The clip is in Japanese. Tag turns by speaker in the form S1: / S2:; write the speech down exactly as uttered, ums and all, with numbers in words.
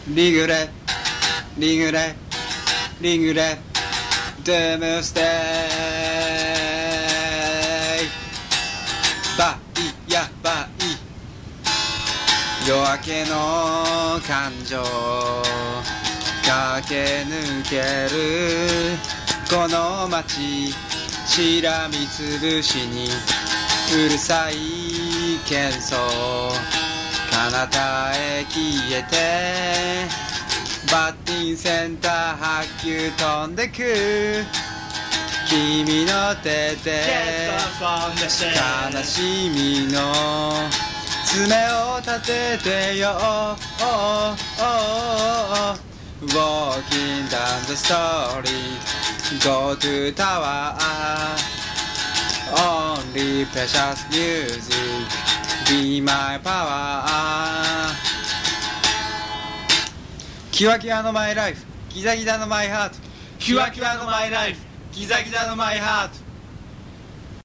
S1: リグレリグレリグレドゥムステイバイやばい夜明けの感情駆け抜けるこの街しらみつぶしにうるさい喧騒彼方へ消えてバッティンセンター白球飛んでく君の手で悲しみの爪を立ててよ Walking down the story Go to tower Only precious music Be my power キワキワのマイライフギザギザのマイハートキワキワのマイライフギザギザのマイハート